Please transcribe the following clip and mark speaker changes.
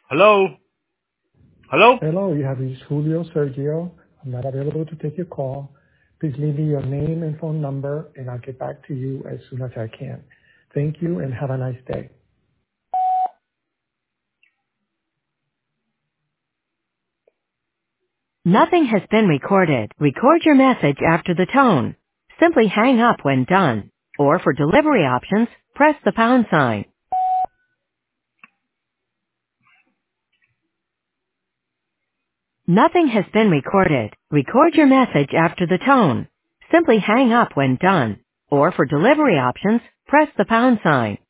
Speaker 1: Hello? Hello?
Speaker 2: Hello, you have reached Julio Sergio. I'm not available to take your call. Please leave me your name and phone number, and I'll get back to you as soon as I can. Thank you, and have a nice day.
Speaker 3: Nothing has been recorded. Record your message after the tone. Simply hang up when done. Or for delivery options, press the pound sign. Nothing has been recorded. Record your message after the tone. Simply hang up when done. Or for delivery options, press the pound sign.